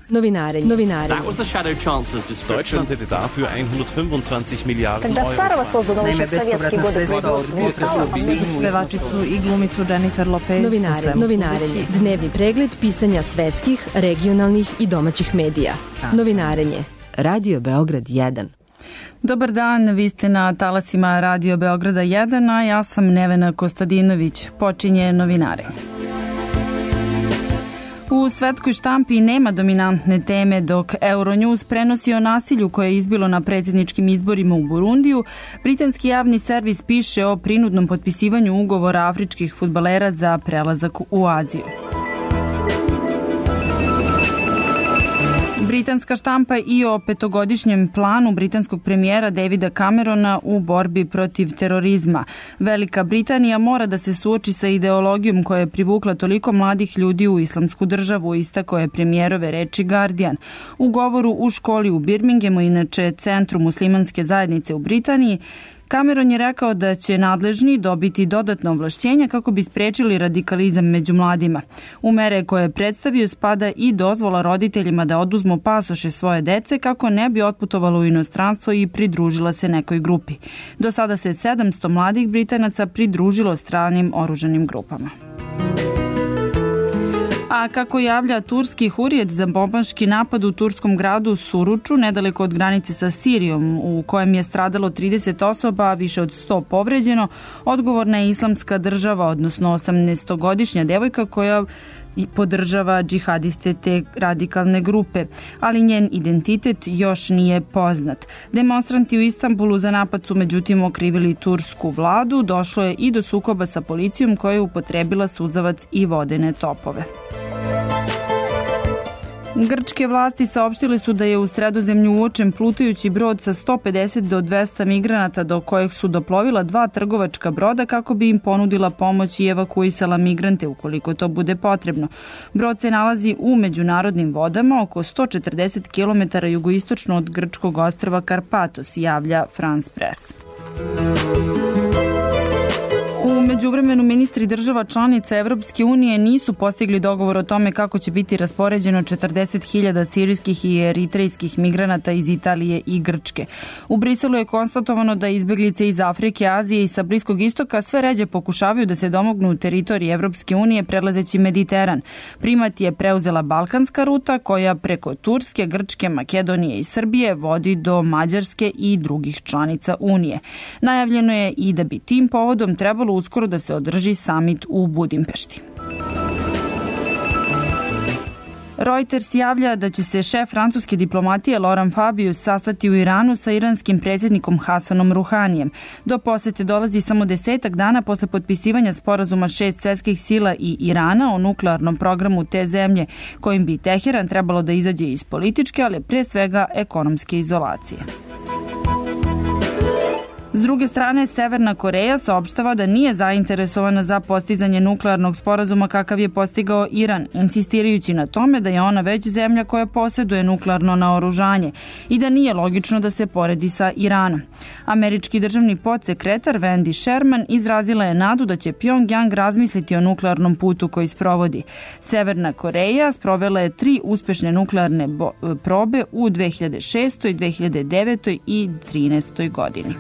Novinarenje. That was the Shadow Chancellor's description. Deutschland hätte dafür 125 Milijarden Когда старого создано еще в советские годы Pevačicu i glumicu Jennifer Lopez. Novinarenje. Dnevni pregled pisanja svetskih, regionalnih i domaćih medija. Novinarenje. Radio Beograd 1. Dobar dan, vi ste na talasima Radio Beograda 1, a ja sam Nevena Kostadinović. Počinje novinarenje. U svetskoj štampi nema dominantne teme, dok Euronews prenosi o nasilju koje je izbilo na predsjedničkim izborima u Burundiju. Britanski javni servis piše o prinudnom potpisivanju ugovora afričkih fudbalera za prelazak u Aziju. Britanska štampa i o petogodišnjem planu britanskog premijera Davida Camerona u borbi protiv terorizma. Velika Britanija mora da se suoči sa ideologijom koja je privukla toliko mladih ljudi u islamsku državu, istako je premijerove reči Guardian. U govoru u školi u Birminghamu, inače centru muslimanske zajednice u Britaniji, Cameron je rekao da će nadležni dobiti dodatna ovlašćenja kako bi sprečili radikalizam među mladima. U mere koje je predstavio spada i dozvola roditeljima da oduzmu pasoše svoje dece kako ne bi otputovalo u inostranstvo i pridružila se nekoj grupi. Do sada se 700 mladih Britanaca pridružilo stranim oružanim grupama. A kako javlja turski Hurrijet za bombaški napad u turskom gradu Suruču, nedaleko od granice sa Sirijom, u kojem je stradalo 30 osoba, a više od 100 povređeno, odgovorna je Islamska država, odnosno 18-godišnja devojka koja podržava džihadiste te radikalne grupe, ali njen identitet još nije poznat. Demonstranti u Istanbulu za napad su međutim okrivili tursku vladu, došlo je i do sukoba sa policijom koja je upotrebila suzavac i vodene topove. Grčke vlasti saopštile su da je u Sredozemlju uočen plutajući brod sa 150 do 200 migranata do kojeg su doplovila 2 trgovačka broda kako bi im ponudila pomoć i evakuisala migrante ukoliko to bude potrebno. Brod se nalazi u međunarodnim vodama oko 140 km jugoistočno od grčkog ostrva Karpatos, javlja France Press. U međuvremenu ministri država članica Evropske unije nisu postigli dogovor o tome kako će biti raspoređeno 40.000 sirijskih i eritrejskih migranata iz Italije i Grčke. U Briselu je konstatovano da izbeglice iz Afrike, Azije i sa Bliskog istoka sve ređe pokušavaju da se domognu teritoriji Evropske unije prelazeći Mediteran. Primat je preuzela balkanska ruta koja preko Turske, Grčke, Makedonije i Srbije vodi do Mađarske i drugih članica Unije. Najavljeno je i da bi tim povodom trebalo uskoro da se održi samit u Budimpešti. Reuters javlja da će se šef francuske diplomatije Laurent Fabius sastati u Iranu sa iranskim predsjednikom Hasanom Ruhanijem. Do posete dolazi samo 10 dana posle potpisivanja sporazuma 6 svjetskih sila i Irana o nuklearnom programu te zemlje, kojim bi Teheran trebalo da izađe iz političke, ali pre svega ekonomske izolacije. S druge strane, Severna Koreja saopštava da nije zainteresovana za postizanje nuklearnog sporazuma kakav je postigao Iran, insistirajući na tome da je ona već zemlja koja posjeduje nuklearno naoružanje i da nije logično da se poredi sa Iranom. Američki državni podsekretar Wendy Sherman izrazila je nadu da će Pyongyang razmisliti o nuklearnom putu koji sprovodi. Severna Koreja sprovela je 3 uspešne nuklearne probe u 2006., 2009. i 2013. godini.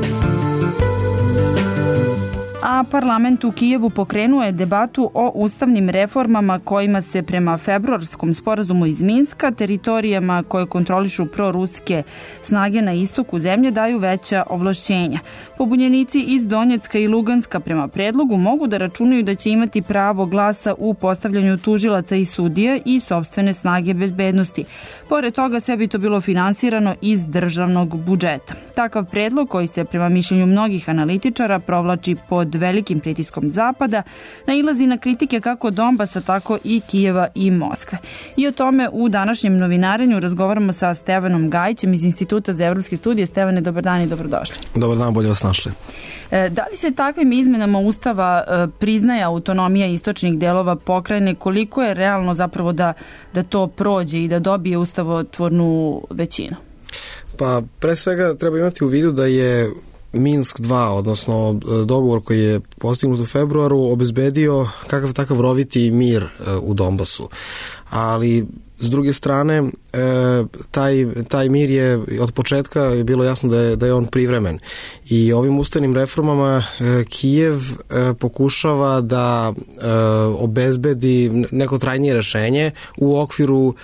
A parlament u Kijevu pokrenuo je debatu o ustavnim reformama kojima se prema februarskom sporazumu iz Minska teritorijama koje kontrolišu proruske snage na istoku zemlje daju veća ovlašćenja. Pobunjenici iz Donjecka i Luganska prema predlogu mogu da računaju da će imati pravo glasa u postavljanju tužilaca i sudija i sopstvene snage bezbednosti. Pored toga sve bi to bilo finansirano iz državnog budžeta. Takav predlog koji se prema mišljenju mnogih analitičara provlači pod velikim pritiskom Zapada, nailazi na kritike kako Donbasa, tako i Kijeva i Moskve. I o tome u današnjem novinarenju razgovaramo sa Stevanom Gajićem iz Instituta za evropske studije. Stevane, dobar dan i dobrodošli. Dobar dan, bolje vas našli. Da li se takvim izmenama Ustava priznaje autonomija istočnih delova pokrajine? Koliko je realno zapravo da to prođe i da dobije ustavotvornu većinu? Pa, pre svega treba imati u vidu da je Minsk 2, odnosno dogovor koji je postignut u februaru, obezbedio kakav takav roviti mir u Donbasu. Ali s druge strane, taj mir je od početka je bilo jasno da je on privremen. I ovim ustavnim reformama Kijev pokušava da obezbedi neko trajnije rešenje u okviru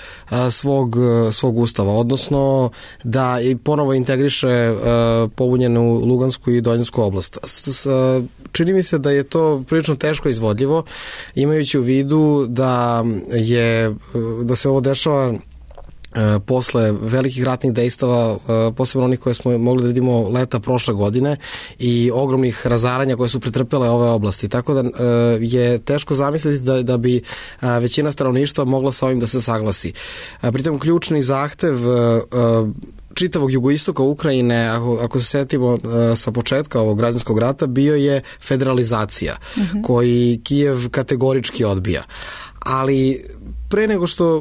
svog ustava, odnosno da i ponovo integriše pobunjenu Lugansku i Donjecku oblast. Čini mi se da je to prilično teško izvodljivo, imajući u vidu da se ovo dešava posle velikih ratnih dejstava, posebno onih koje smo mogli da vidimo leta prošle godine i ogromnih razaranja koje su pretrpele ove oblasti. Tako da je teško zamisliti da bi većina stanovništva mogla sa ovim da se saglasi. Pritom ključni zahtev čitavog jugoistoka Ukrajine, ako se setimo sa početka ovog građanskog rata, bio je federalizacija, koji Kijev kategorički odbija. Ali pre nego što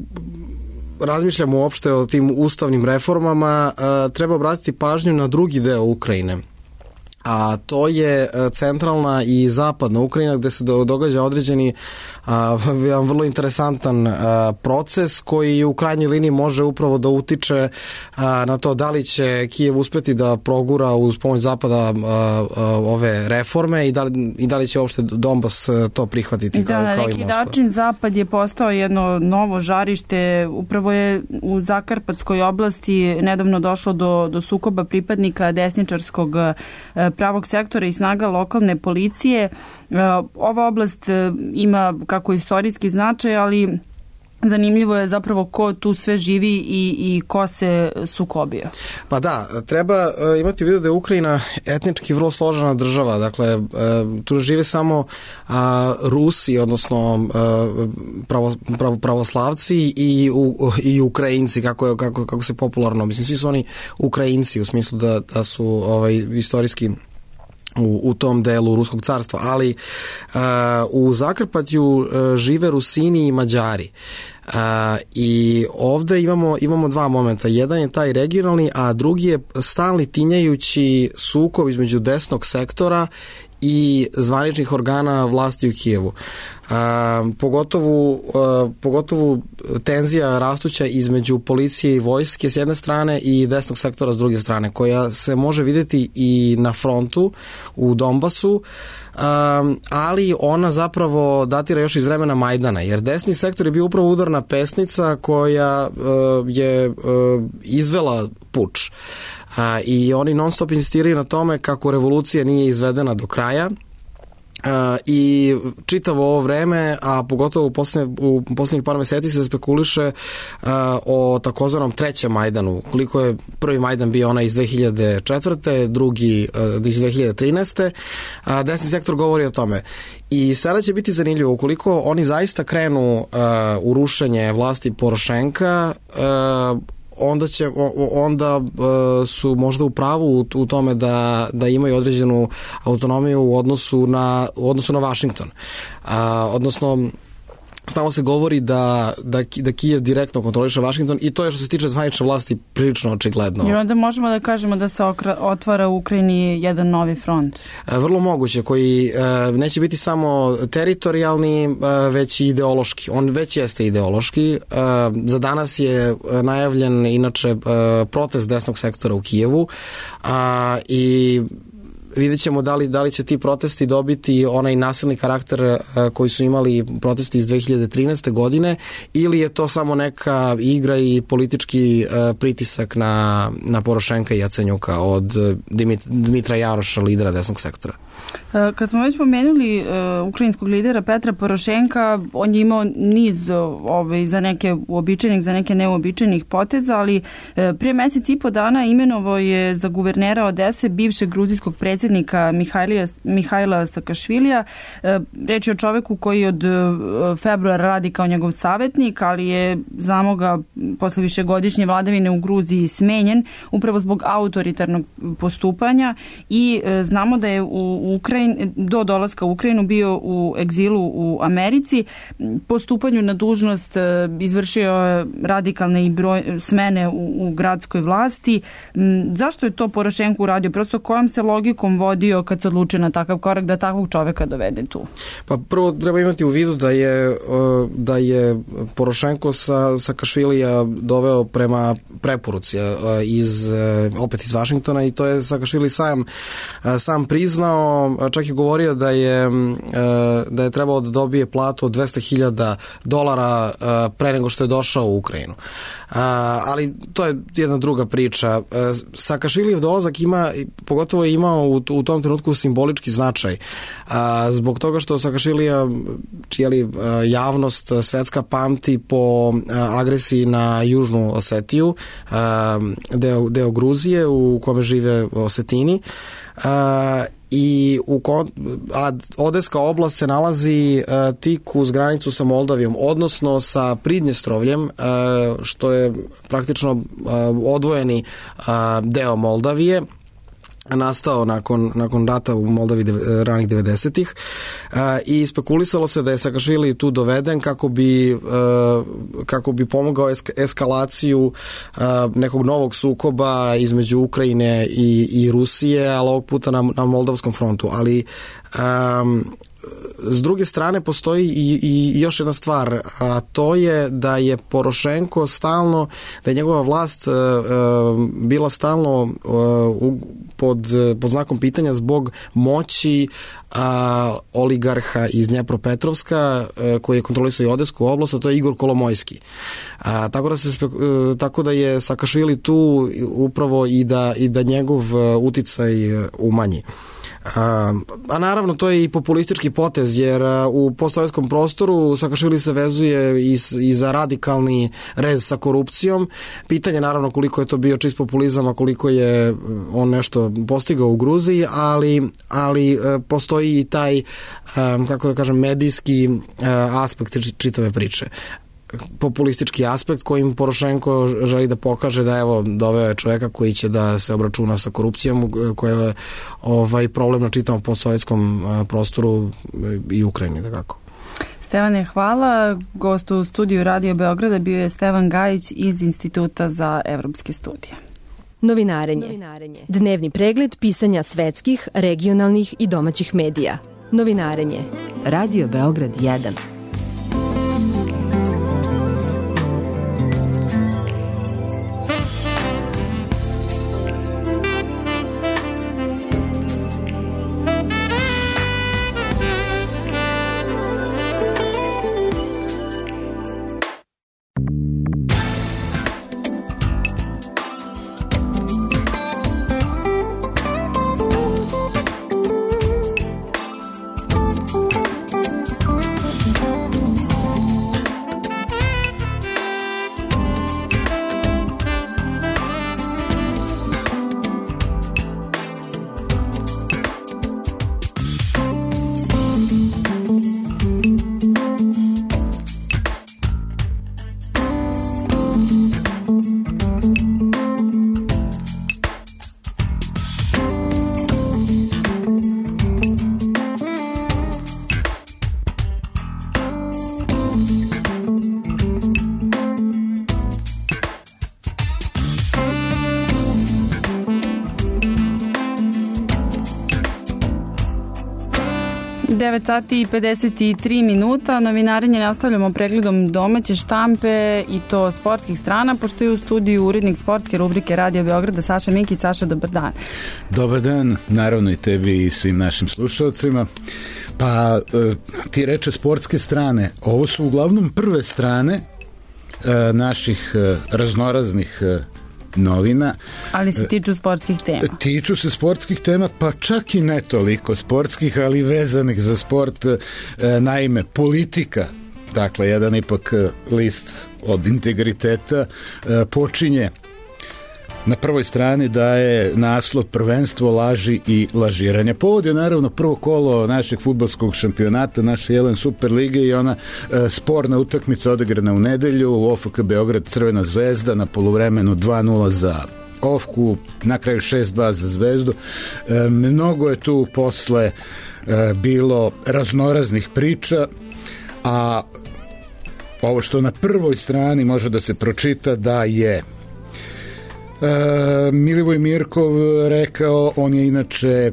razmišljamo uopšte o tim ustavnim reformama, treba obratiti pažnju na drugi deo Ukrajine. A to je centralna i zapadna Ukrajina, gde se događa određeni jedan vrlo interesantan proces koji u krajnjoj liniji može upravo da utiče na to da li će Kijev uspeti da progura uz pomoć zapada ove reforme i da li će uopšte Donbas to prihvatiti kao i Moskva. Na neki način zapad je postao jedno novo žarište, upravo je u Zakarpatskoj oblasti nedavno došlo do sukoba pripadnika desničarskog pravog sektora i snaga lokalne policije. Ova oblast ima kako istorijski značaj, ali zanimljivo je zapravo ko tu sve živi i ko se sukobio. Pa da, treba imati u vidu da je Ukrajina etnički vrlo složena država. Dakle, tu žive samo Rusi, odnosno pravoslavci i Ukrajinci, kako se popularno, mislim, svi su oni Ukrajinci u smislu da su istorijski u tom delu Ruskog carstva, ali u Zakarpatju žive Rusini i Mađari. I ovde imamo dva momenta. Jedan je taj regionalni, a drugi je stalni tinjajući sukob između desnog sektora i zvaničnih organa vlasti u Kijevu. Pogotovo tenzija rastuća između policije i vojske s jedne strane i desnog sektora s druge strane, koja se može videti i na frontu u Donbasu, ali ona zapravo datira još iz vremena Majdana, jer desni sektor je bio upravo udarna pesnica koja je izvela puč. I oni non stop insistiraju na tome kako revolucija nije izvedena do kraja, i čitavo ovo vreme, a pogotovo u poslednjih par meseci se spekuliše o takozvanom trećem Majdanu. Koliko je prvi Majdan bio onaj iz 2004. drugi iz 2013. Desni sektor govori o tome. I sada će biti zanimljivo, ukoliko oni zaista krenu u rušenje vlasti Porošenka, onda su možda u pravu u tome da imaju određenu autonomiju u odnosu na Vašington. Odnosno, stalno se govori da Kijev direktno kontroliše Vašington i to je što se tiče zvanične vlasti prilično očigledno. I onda možemo da kažemo da se otvara u Ukrajini jedan novi front. Vrlo moguće, koji neće biti samo teritorijalni, već i ideološki. On već jeste ideološki. Za danas je najavljen inače protest desnog sektora u Kijevu i vidjet ćemo da li će ti protesti dobiti onaj nasilni karakter koji su imali protesti iz 2013. godine ili je to samo neka igra i politički pritisak na Porošenka i Jacenjuka od Dmitra Jaroša, lidera desnog sektora. Kad smo već pomenuli ukrajinskog lidera Petra Porošenka, on je imao niz za neke uobičajenih, za neke neuobičajenih poteza, ali prije mesec i po dana imenovao je za guvernera Odese bivšeg gruzijskog predsjednika Mihajla Sakašvilija. Reč je o čoveku koji od februara radi kao njegov savjetnik, ali je, znamo ga, posle višegodišnje vladavine u Gruziji smenjen upravo zbog autoritarnog postupanja i znamo da je u do dolaska u Ukrajinu bio u egzilu u Americi. Po stupanju na dužnost izvršio je radikalne i smene u gradskoj vlasti. Zašto je to Porošenko uradio? Prosto kojom se logikom vodio kad se odlučio na takav korak da takvog čoveka dovede tu? Pa prvo treba imati u vidu da je Porošenko Saakašvilija doveo prema preporuci opet iz Vašingtona i to je Saakašvili sam priznao, čak je govorio da je trebao da dobije platu od $200,000 pre nego što je došao u Ukrajinu. Ali to je jedna druga priča. Saakašvilijev dolazak pogotovo je imao u tom trenutku simbolički značaj. Zbog toga što Saakašvilija javnost svetska pamti po agresiji na Južnu Osetiju, deo Gruzije u kome žive Osetini, a Odeska oblast se nalazi tik uz granicu sa Moldavijom, odnosno sa Pridnjestrovljem, što je praktično odvojeni deo Moldavije, nastao nakon rata u Moldavi ranih 90-ih i spekulisalo se da je Saakašvili tu doveden kako bi pomogao eskalaciju nekog novog sukoba između Ukrajine i Rusije, ali ovog puta na Moldavskom frontu. Ali s druge strane postoji i još jedna stvar, a to je da je Porošenko stalno, da je njegova vlast bila stalno pod znakom pitanja zbog moći oligarha iz Dnjepropetrovska koji je kontrolisao i Odesku oblast, a to je Igor Kolomojski. Tako da je Saakašvili tu upravo i da njegov uticaj umanji. A naravno to je i populistički potez, jer u postsovjetskom prostoru Saakašvili se vezuje i za radikalni rez sa korupcijom. Pitanje naravno koliko je to bio čist populizam, a koliko je on nešto postigao u Gruziji, ali postoji i taj, kako da kažem, medijski aspekt čitave priče. Populistički aspekt kojim Porošenko želi da pokaže da evo doveo je čoveka koji će da se obračuna sa korupcijom koja je problem na čitavom postsovjetskom prostoru i Ukrajini, da kako. Stevane, hvala. Gost u studiju Radio Beograda bio je Stevan Gajić iz Instituta za evropske studije. Novinarenje. Dnevni pregled pisanja svetskih, regionalnih i domaćih medija. Novinarenje. Radio Beograd 1. Sati i 53 minuta. Novinarenje nastavljamo pregledom domaće štampe i to sportskih strana, pošto je u studiju urednik sportske rubrike Radio Beograda Saša Mikić. Saša, dobar dan. Dobar dan, naravno i tebi i svim našim slušalcima. Pa ti reče sportske strane, ovo su uglavnom prve strane naših raznoraznih novina. Ali se tiču sportskih tema. Tiču se sportskih tema, pa čak i ne toliko sportskih, ali vezanih za sport. Naime, Politika, dakle, jedan ipak list od integriteta, počinje na prvoj strani da je naslov Prvenstvo laži i lažiranja. Povod je naravno prvo kolo našeg fudbalskog šampionata, naše Jelen Super lige i ona sporna utakmica odigrana u nedelju u OFK Beograd Crvena zvezda na poluvremenu 2-0 za Ofku, na kraju 6-2 za Zvezdu. Mnogo je tu posle bilo raznoraznih priča, a ovo što na prvoj strani može da se pročita da je Milivoj Mirkov rekao, on je inače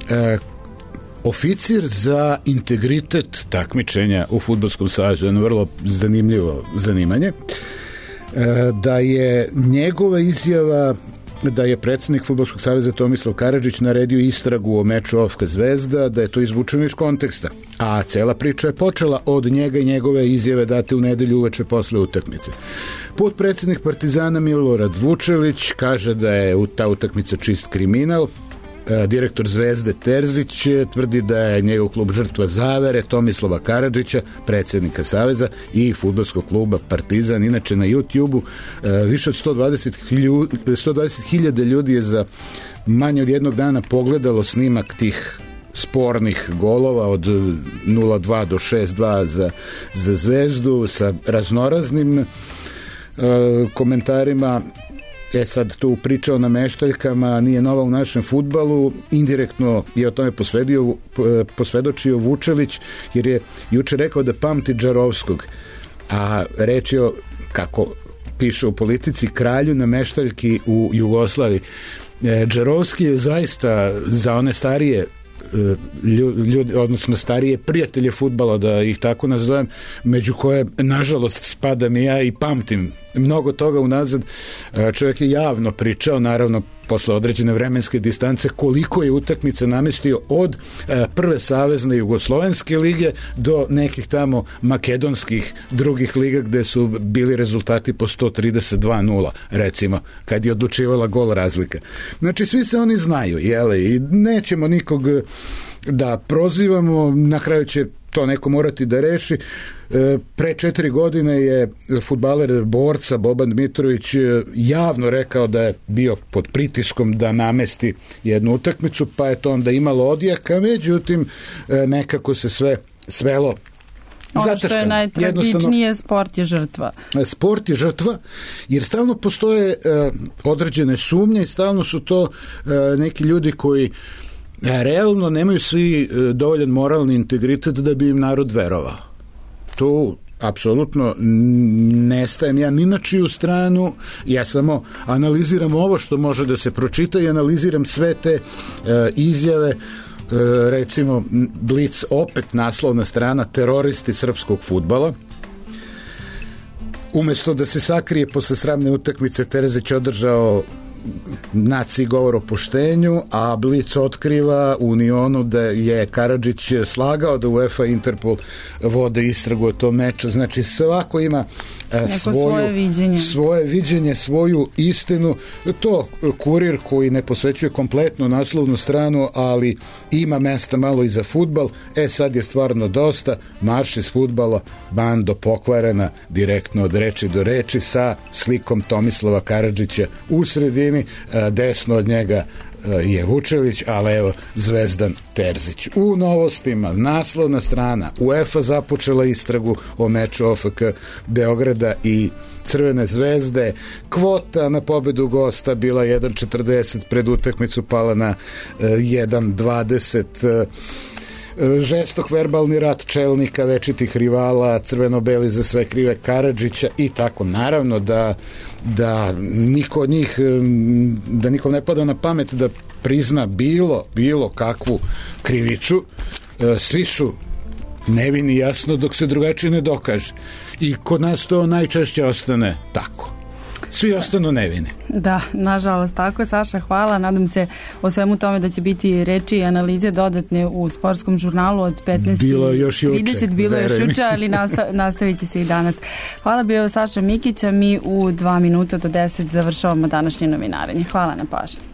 oficir za integritet takmičenja u Fudbalskom savezu, jedno vrlo zanimljivo zanimanje, da je njegova izjava da je predsjednik Fudbalskog saveza Tomislav Karadžić naredio istragu o meču Ofka Zvezda, da je to izvučeno iz konteksta. A cela priča je počela od njega i njegove izjave date u nedelju uveče posle utakmice. Potpredsjednik Partizana Milorad Vučelić kaže da je ta utakmica čist kriminal. Direktor Zvezde Terzić tvrdi da je njegov klub žrtva zavere Tomislava Karadžića, predsjednika Saveza, i fudbalskog kluba Partizan. Inače na YouTube-u više od 120.000 ljudi je za manje od jednog dana pogledalo snimak tih spornih golova od 0-2 do 6-2 za Zvezdu sa raznoraznim komentarima. Sad tu priča o nameštaljkama nije nova u našem fudbalu, indirektno je o tome posvedočio Vučelić, jer je juče rekao da pamti Džarovskog, a reč je o, kako piše u Politici, kralju nameštaljki u Jugoslaviji. Džarovski je zaista za one starije ljudi, odnosno starije prijatelje fudbala, da ih tako nazovem, među koje nažalost spadam i ja i pamtim mnogo toga unazad. Čovjek je javno pričao, naravno posle određene vremenske distance, koliko je utakmica namestio od prve savezne jugoslovenske lige do nekih tamo makedonskih drugih liga gde su bili rezultati po 132-0 recimo, kad je odlučivala gol razlika. Znači svi se oni znaju, jele, i nećemo nikog da prozivamo, na kraju će to neko morati da reši. Pre 4 godine je fudbaler Borca Boban Dmitrović javno rekao da je bio pod pritiskom da namesti jednu utakmicu, pa je to onda imalo odjeka, međutim nekako se sve svelo. Ono što je najtragičnije, sport je žrtva. Sport je žrtva, jer stalno postoje određene sumnje i stalno su to neki ljudi koji realno nemaju svi dovoljan moralni integritet da bi im narod verovao. Tu apsolutno ne stajem ja ni na čiju stranu, ja samo analiziram ovo što može da se pročita i analiziram sve te izjave. Recimo Blic, opet naslovna strana, teroristi srpskog fudbala. Umesto da se sakrije posle sramne utakmice, Terzić održao naci govor o poštenju, a Blic otkriva u Unionu da je Karadžić slagao da UEFA i Interpol vode istragu o tom meču. Znači svako ima svoje viđenje, svoju istinu. To Kurir, koji ne posvećuje kompletno naslovnu stranu, ali ima mesta malo i za fudbal. Sad je stvarno dosta, marš iz fudbala, bando pokvarena, direktno od reči do reči, sa slikom Tomislava Karadžića u sredini, desno od njega je Vučelić, a levo Zvezdan Terzić. U novostima, naslovna strana, UEFA započela istragu o meču OFK Beograda i Crvene Zvezde, kvota na pobedu gosta bila 1.40, pred utakmicu pala na 1.20, žestok verbalni rat čelnika večitih rivala, crveno-beli za sve krive Karadžića i tako. Naravno da niko od njih, da nikom ne pada na pamet da prizna bilo kakvu krivicu. Svi su nevini, jasno, dok se drugačije ne dokaže. I kod nas to najčešće ostane tako. Svi ostanu nevini. Da, nažalost tako. Saša, hvala. Nadam se o svemu tome da će biti reči i analize dodatne u sportskom žurnalu od 15:30. Bilo je još juče, ali nastavit će se i danas. Hvala, bio Saša Mikić, a mi u 2 minuta do 10 završavamo današnje novinarenje. Hvala na pažnji.